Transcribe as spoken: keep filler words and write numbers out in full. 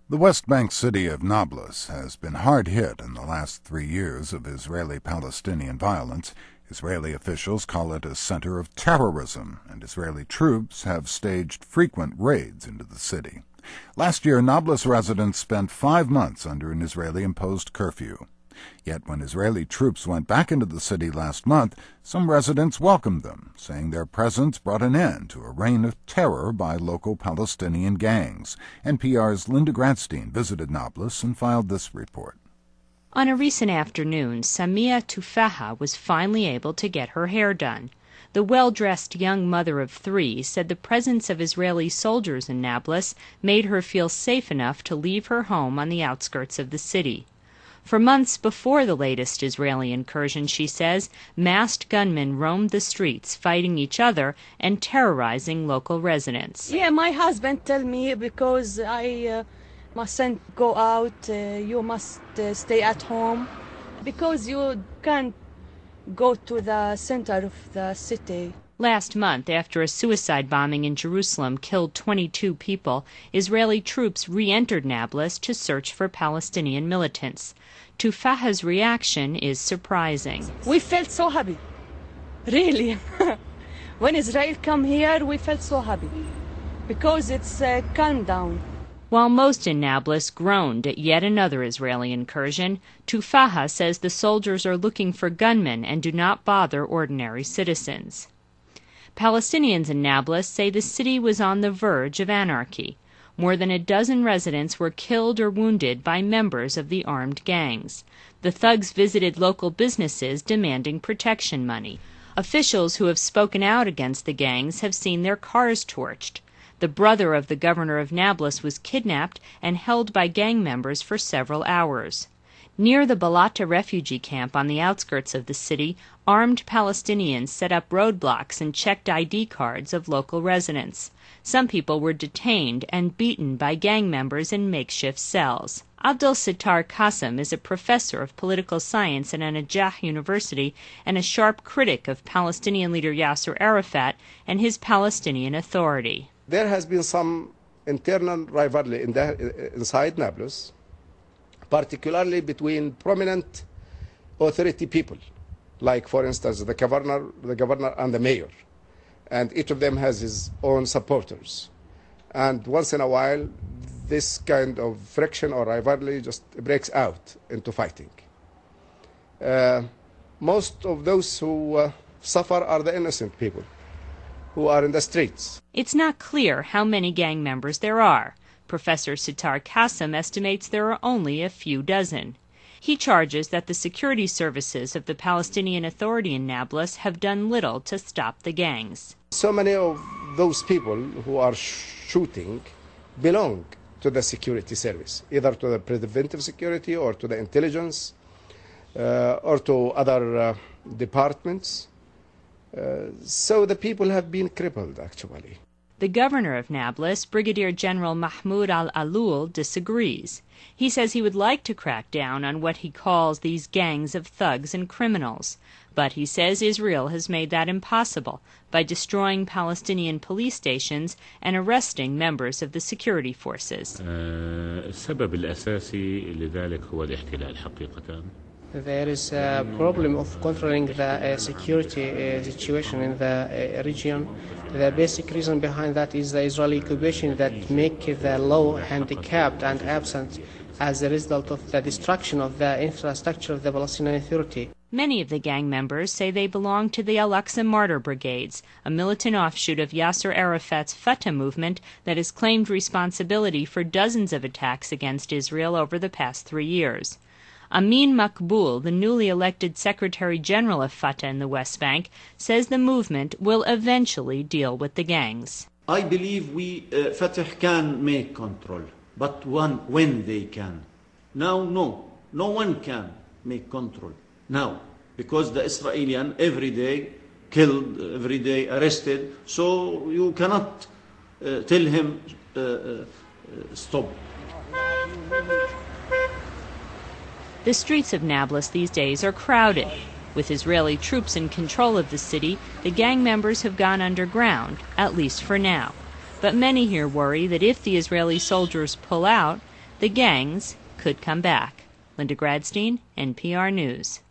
The West Bank city of Nablus has been hard hit in the last three years of Israeli-Palestinian violence. Israeli officials call it a center of terrorism, and Israeli troops have staged frequent raids into the city. Last year, Nablus residents spent five months under an Israeli-imposed curfew. Yet when Israeli troops went back into the city last month, some residents welcomed them, saying their presence brought an end to a reign of terror by local Palestinian gangs. N P R's Linda Gradstein visited Nablus and filed this report. On a recent afternoon, Samia Tufaha was finally able to get her hair done. The well-dressed young mother of three said the presence of Israeli soldiers in Nablus made her feel safe enough to leave her home on the outskirts of the city. For months before the latest Israeli incursion, she says, masked gunmen roamed the streets fighting each other and terrorizing local residents. Yeah, my husband tell me because I uh, mustn't go out, uh, you must uh, stay at home, because you can't go to the center of the city. Last month, after a suicide bombing in Jerusalem killed twenty-two people, Israeli troops re-entered Nablus to search for Palestinian militants. Tufaha's reaction is surprising. We felt so happy, really. When Israel come here, we felt so happy, because it's uh, calmed down. While most in Nablus groaned at yet another Israeli incursion, Tufaha says the soldiers are looking for gunmen and do not bother ordinary citizens. Palestinians in Nablus say the city was on the verge of anarchy. More than a dozen residents were killed or wounded by members of the armed gangs. The thugs visited local businesses demanding protection money. Officials who have spoken out against the gangs have seen their cars torched. The brother of the governor of Nablus was kidnapped and held by gang members for several hours. Near the Balata refugee camp on the outskirts of the city, armed Palestinians set up roadblocks and checked I D cards of local residents. Some people were detained and beaten by gang members in makeshift cells. Abdel Sattar Qasim is a professor of political science at An-Najah University and a sharp critic of Palestinian leader Yasser Arafat and his Palestinian Authority. There has been some internal rivalry in the, inside Nablus, particularly between prominent authority people, like, for instance, the governor, the governor and the mayor. And each of them has his own supporters. And once in a while, this kind of friction or rivalry just breaks out into fighting. Uh, most of those who uh, suffer are the innocent people who are in the streets. It's not clear how many gang members there are. Professor Sattar Qasim estimates there are only a few dozen. He charges that the security services of the Palestinian Authority in Nablus have done little to stop the gangs. So many of those people who are shooting belong to the security service, either to the preventive security or to the intelligence uh, or to other uh, departments. Uh, so the people have been crippled, actually. The governor of Nablus, Brigadier General Mahmoud al-Alul, disagrees. He says he would like to crack down on what he calls these gangs of thugs and criminals. But he says Israel has made that impossible by destroying Palestinian police stations and arresting members of the security forces. السبب الأساسي لذلك هو الاحتلال حقيقة. There is a problem of controlling the uh, security uh, situation in the uh, region. The basic reason behind that is the Israeli occupation that make the law handicapped and absent as a result of the destruction of the infrastructure of the Palestinian Authority. Many of the gang members say they belong to the Al-Aqsa Martyr Brigades, a militant offshoot of Yasser Arafat's Fatah movement that has claimed responsibility for dozens of attacks against Israel over the past three years. Amin Makbul, the newly elected Secretary General of Fatah in the West Bank, says the movement will eventually deal with the gangs. I believe we, uh, Fatah can make control, but one, when they can. Now, no. No one can make control now, because the Israelis every day killed, every day arrested, so you cannot uh, tell him uh, uh, stop. The streets of Nablus these days are crowded. With Israeli troops in control of the city, the gang members have gone underground, at least for now. But many here worry that if the Israeli soldiers pull out, the gangs could come back. Linda Gradstein, N P R News.